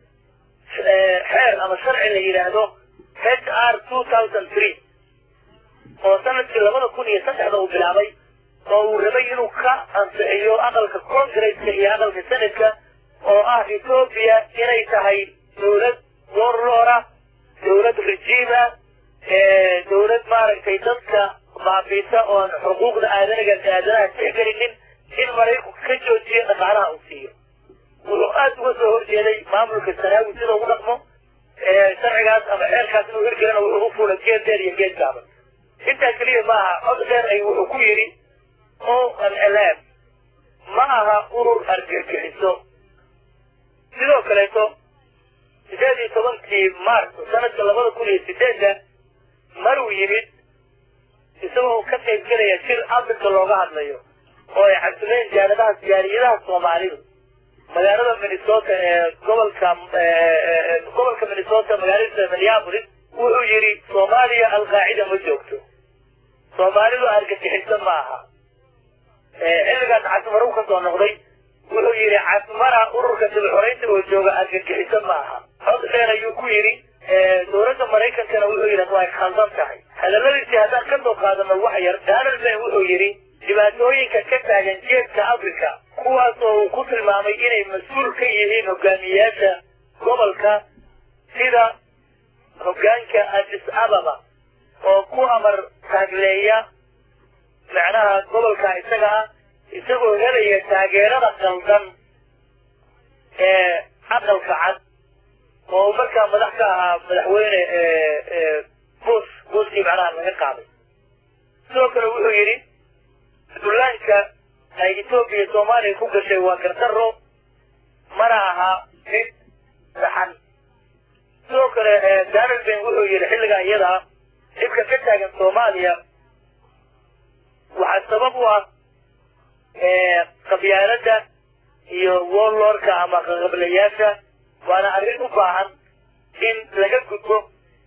S1: xeer ama sharci la yidhaahdo h r two thousand three oo sanadkii labada kun iyo saddexda uu bilaabay oo uu rabay inuu ka ansixiyo aqalka congresska iyo aqalka senadka oo ah etoobiya inay tahay dawlad warlora dawlad rejiima dawlad maaragtay dadka baabiisa oon xuquuqda aadaniga aadanaha tixgelinin in maraykanku ka joojiyo dhaqaalaha uu siiyo wuxuu aada uga soo horjeeday maamulka sanaawi sida ugu dhaqmo sharcigaas ama xeerkaas inuu hirgelina wuxuu u fuulay geed dheer iyo geed gaaban intaa keliya ma aha cod dheer ay wuxuu ku yidhi o l l f ma aha urur argagixiso sidoo kaleeto sideed iyo tobankii maarso sanadka labada kun iyo sideedda maruu yimid isagoo ka qayb gelaya shir afrika looga hadlayo oo ay xagsuleen jaanadaha siyaariyadaha soomaalidu magaalada minnesota ee gobolka gobolka minnesota magaalada minneapolis wuxuu yidhi soomaaliya alqaacida ma joogto soomaalidu argagixiso ma aha xilligaas casmaro ka soo noqday wuxuu yidhi casmara ururka dib xoreynta oo jooga argagixiso ma aha cod dheer ayuu ku yidhi dowladda maraykankana wuxuu yidhi way khaldan tahay hadalladiisii haddaan ka soo qaadano wax yar daniel bayn wuxuu yidhi dhibaatooyinka ka taagan geedka africa kuwaas oo uu ku tilmaamay inay mas-uul ka yihiin hogaamiyeyaasha gobolka sida hoggaanka addis ababa oo ku amar taagleeya macnaha gobolka isaga ah isagoo helaya taageerada qaldan ee aqalka cad oo markaa madax ka ahaa madaxweyne bush bushkii macnaha laga qaaday sidoo kale wuxuu yidhi dullaanka ay etoobiya soomaaliya ku gashay waa gardarro mana aha mid saxan sidoo kale daniel bayn wuxuu yidhi xilligaa iyadaa dhibka ka taagan soomaaliya waxaa sabab u ah qabyaaladda iyo warlordka ama qaqablayaasha waana arrin u baahan in laga gudbo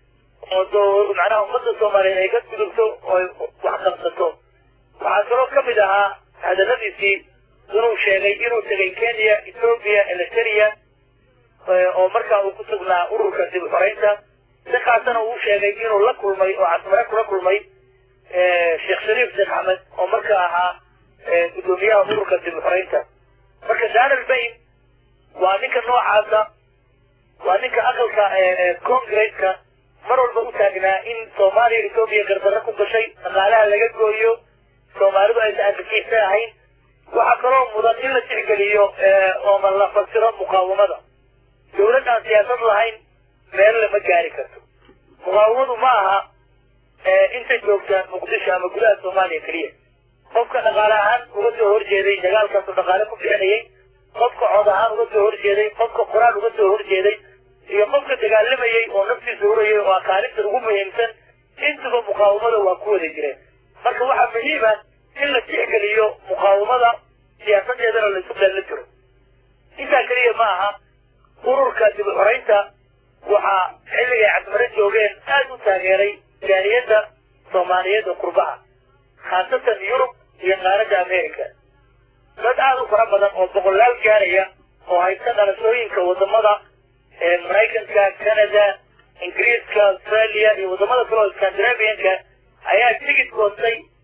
S1: oo macnaha ummadda soomaaliyeed ay ka gudubto oo wax qabsato waxaa kaloo ka mid ahaa hadalladiisii inuu sheegay inuu tegay kenya etoobiya eliteria oo markaa uu ku sugnaa ururka dib xoreynta sikaasana uu sheegay inuu la kulmay oo casmare kula kulmay sheekh shariif sheekh axmed oo markaa ahaa gudoomiyaha ururka dib xoreynta marka daniel bayn waa ninka noocaasa waa ninka aqalka congresska mar walba u taagnaa in soomaaliya etoobiya gardarro ku gashay dhaqaalaha laga gooyo soomaalidu aysan argagixiso ahayn waxaa kaloo mudan in la tixgeliyo oo la fasiro muqaawamada dawlad aan siyaasad lahayn meel lama gaari karto muqaawamadu ma aha inta joogta muqdisho ama gudaha soomaaliya keliya qofka dhaqaale ahaan uga soo horjeeday dagaalkaasoo dhaqaale ku bixinayay qofka cod ahaan uga soo horjeeday qofka qur-aan uga soo horjeeday iyo qofka dagaalamayey oo naftiisa hurayay oo akaalinta ugu muhiimsan intuba muqaawamada waa ku wada jireen marka waxaa muhiima in la tixgeliyo muqaawamada siyaasadeedana laysu dheelli jiro intaa keliya ma aha ururka dib xoreynta waxaa xilligay casmare joogeen aada u taageeray jaaliyadda soomaaliyeed oo qurbaha khaasatan yurub iyo qaaradda america dad aada u fara badan oo boqolaal gaaraya oo haysta dhalashooyinka wadamada maraykanka canada ingiriiska australia iyo wadamada kale oo scandinavianka ayaa tigid goostay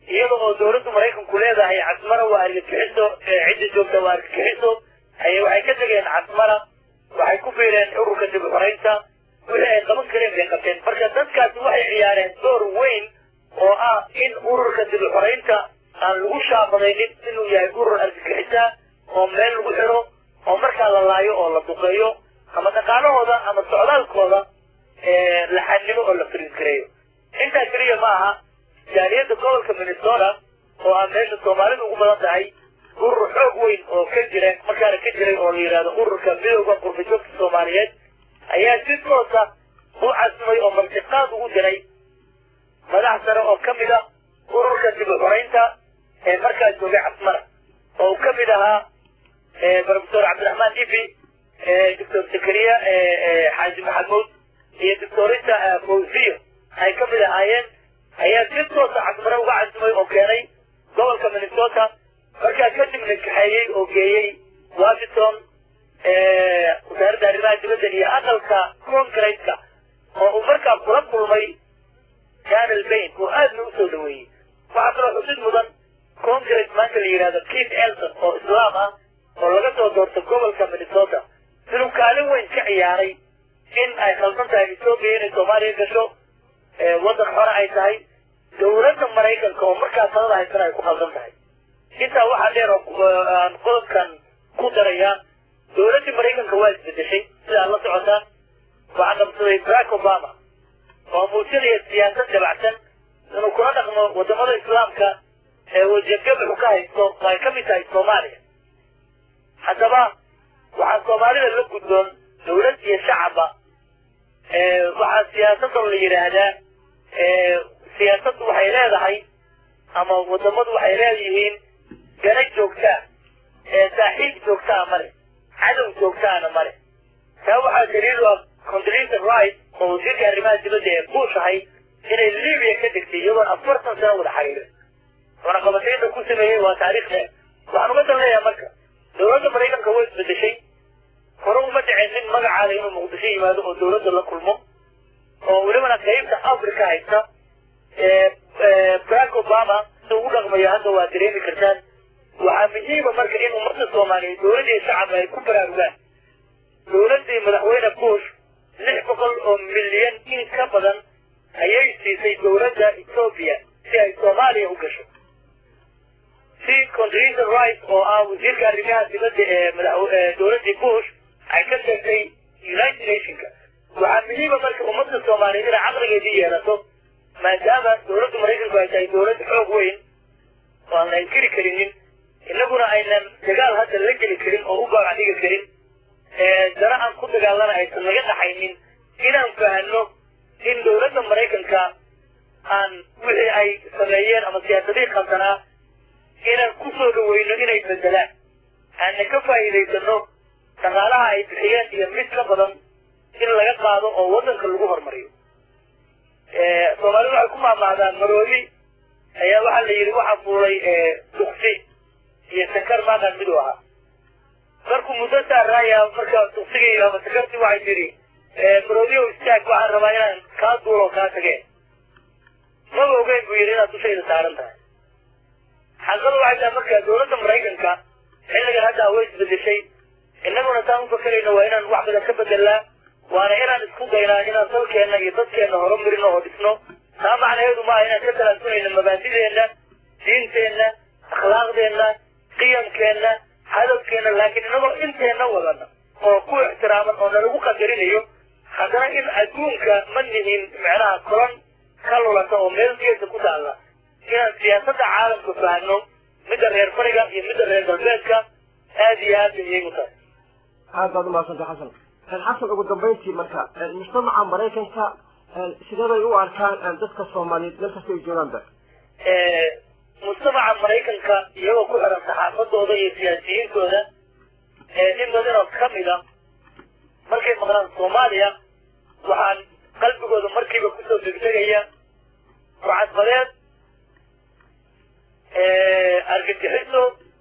S1: iyada oo dowladda maraykanku leedahay casmara waa argagixiso cidda joogta waa argagixiso ayay waxay ka tegeen casmara waxay ku fiireen ururka dib u xoreynta wixii ay qaban kareen bay qabteen marka dadkaasi waxay ciyaareen door weyn oo ah in ururka dib u xoreynta aan lagu shaabadaynin inuu yahay urur argagixisa oo meel lagu xiro oo markaa la laayo oo la duqeeyo ama dhaqaalahooda ama socdaalkooda la xanimo oo la firigareeyo intaa keliya ma aha jaaliyadda gobolka minnesota oo ah meesha soomaalidu ugu badan tahay urur xoog weyn oo ka jira markaana ka jiray oo la yidhahdo ururka midowda qurbajoogta soomaaliyeed ayaa si toosa u casmay oo martiqaad ugu diray madax sare oo ka mid a ururka dib u xoreynta ee markaa joogay casmara oo uu ka mid ahaa professor cabdiraxmaan difi doctor zakariya xaaji maxamuud iyo doctorita fawziyo ay ka mid ahaayeen ayaa si toosa casmare uga casmay oo keenay gobolka minnesota markaa kadibna kaxeeyey oo geeyey washington wasaaradda arrimaha dibadda iyo aqalka congress-ka oo uu markaa kula kulmay daniel bain oo aadna u soo dhaweeyey waxaa kaloo xusid mudan congress maanta la yidhahdo keith elson oo islaam ah oo laga soo doorto gobolka minnesota inuu kaalin weyn ka ciyaaray in ay khaldan tahay etoobiya inay soomaaliya gasho waddan xore ay tahay dowladda maraykanka oo markaa talada haysana ay ku khaldan tahay intaa waxaa dheer oo aan qodobkan ku darayaa dowladdii maraykanka waa isbedeshay sidaa la socotaan waxaa qabsaday barack obama oo muujinaya siyaasad dabacsan inuu kula dhaqmo waddamada islaamka ee wajagabaxu ka haysto oo ay ka mid tahay soomaaliya haddaba waxaa soomaalida la guddoon dowlad iyo shacabba waxaa siyaasaddan la yidhaahdaa siyaasaddu waxay leedahay ama waddamadu waxay leeyihiin gana joogtaa saaxiib joogtaa male cadow joogtaana male taa waxaa daliil u ah Condoleezza Rice oo wasiirka arrimaha dibadda ee buush ahay inay libiya ka degtay iyagoon afartan sano wada xiriirin waraqabataynta ku sameeyey waa taariikh dheer waxaan uga dan leeyahay marka dowladda maraykanka way isbedeshay hore uma dhicin nin magacaada inuu muqdisho yimaado oo dowladda la kulmo oo welibana qaybta africa haysta barack obama si ugu dhaqmayo hadda waa dareemi kartaan waxaa muhiima marka in ummadda soomaaliyeed dowladdii shacabka ay ku baraarugaan dowladdii madaxweyne bush lix boqol oo milyan in ka badan ayay siisay dowladda etoobiya si ay soomaaliya u gasho si Condoleezza Rice oo ah wasiirka arrimaha dibadda ee dowladdii bush ay ka sheegtay united nationka waxaa muhiima marka ummadda soomaaliyeed inay caqligeedii yeelato maadaama dowladda maraykanku ay tahay dowlad xoog weyn oo aan la inkiri karinin innaguna aynan dagaal hadda la geli karin oo u baac dhigi karin dana aan ku dagaalana aysan naga dhaxaynin inaan fahanno in dowladda maraykanka aan wixii ay sameeyeen ama siyaasadihii khaldanaa inaan ku soo dhaweyno inay bedelaan aanna ka faa'iidaysano dhaqaalaha ay bixiyeen iyo mid ka badan in laga qaado oo waddanka lagu horumariyo soomaalidu waxay ku maamahdaan maroodi ayaa waxaa la yidhi waxaa fuulay duksi iyo sakar maaqan mid u ahaa markuu muddo saaraaya marka duksigii ama sakartii waxay tidhi maroodiyow istaag waxaan rabaa inaan kaa duulo kaa tageen maba ogeyn buu yidhi inaad dushayda saaran tahay xaqadu waxay tahay marka dowladda maraykanka xilligan hadda way isbedeshay innaguna taan u fakerayno waa inaan wax badan ka bedelnaa waana inaan isku daynaa inaan dalkeenna iyo dadkeenna horumarino oo dhisno taa macnaheedu maaha inaan ka talansunayno mabaadideenna diinteenna akhlaaqdeenna qiyamkeenna hadafkeenna laakiin inagoo inteenna wadana oo ku ixtiraaman oo nalagu qadarinayo haddana in adduunka ma nihin macnaha kolan ka lulata oo meel geesa ku taalla inaan siyaasadda caalamka fahanno midda reer bariga iyo midda reer galbeedka aad iyo aad bay iyagu tahay
S2: aad baad umahadsantay xasan xasan ugu dambayntii marka mujtamaca maraykanka sidee bay u arkaan dadka soomaaliyeed meel kasta ay joogaanba
S1: mujtamaca maraykanka iyagoo ku xiran saxaafadooda iyo siyaasiyiintooda in badanoo ka mida markay maqlaan soomaaliya waxaan qalbigooda markiiba kusoo degdegaya rucadbadeed argagixiso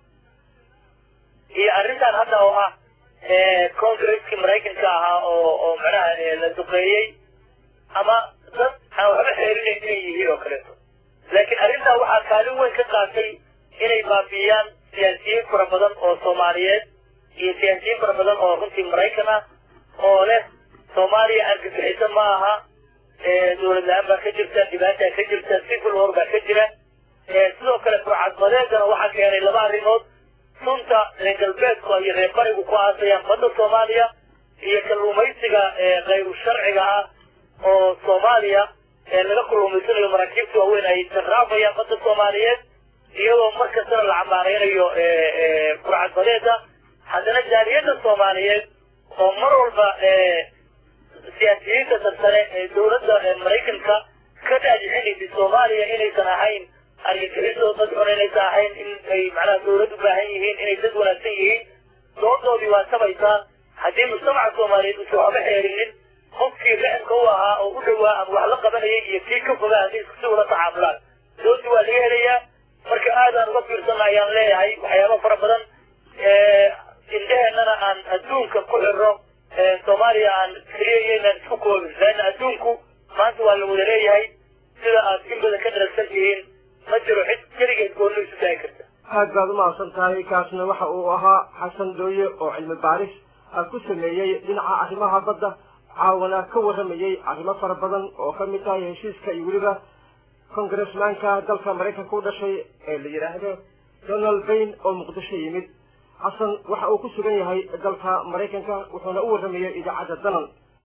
S1: iyo arrintan hadda oo ah congresskii maraykanka ahaa oo oo macnaha la duqeeyey ama dad aan waxba xeerinayn inay yihiin oo kaleeto laakiin arrintaa waxaa kaalin weyn ka qaatay inay baabiyaan siyaasiyiin fara badan oo soomaaliyeed iyo siyaasiyiin fara badan oo runtii maraykan ah oo leh soomaaliya argagixiso ma aha dowlad la-aan baa ka jirta dhibaataa ka jirta civil war baa ka jira sidoo kale burcadbadeedana waxaa keenay laba arrimood sunta reer galbeedku iyo reer barigu ku aasayaan badda soomaaliya iyo kalluumaysiga kayru sharciga ah oo soomaaliya laga kalluumaysanayo maraakiibta waaweyn ay taraafayaan badda soomaaliyeed iyadoo markastana la cambaaraynayo burcadbadeeda haddana jaaliyadda soomaaliyeed oo mar walba siyaasiyiinta sarsare ee dowladda maraykanka ka dhaadixinaysay soomaaliya inaysan ahayn argagixiso dad xun inaysan ahayn in ay macnaha dowlad u baahan yihiin inay dad wanaagsan yihiin doodoodii waa tabaysaa haddii mujtamaca soomaaliyeed uusan waxba xeerinin qofkii riximka u ahaa oo u dhowaa ama wax la qabanayay iyo kii ka fogaa haddii si ula tacaamulaan doodii waa laga helayaa marka aadaan uga fiirsana ayaan leeyahay waxyaaba fara badan indheheennana aan adduunka ku xirro soomaaliya aan keliyaynaan isku koobin laanna adduunku maanta waa la wada leeyahay sida aad in badan ka dharagsan tihiin ma jiro cid keligeed goonni isu taagi karta
S2: aad baad umahadsan tahay kaasna waxa uu ahaa xasan dooye oo cilmi baaris ku sameeyey dhinaca arrimaha badda caawana ka warramayey arrimo fara badan oo ka mid tahay heshiiska iyo weliba congressmanka dalka maraykanka u dhashay ee la yidhaahdo donald bain oo muqdisho yimid xasan waxa uu ku sugan yahay dalka maraykanka wuxuuna u warramayey idaacadda danan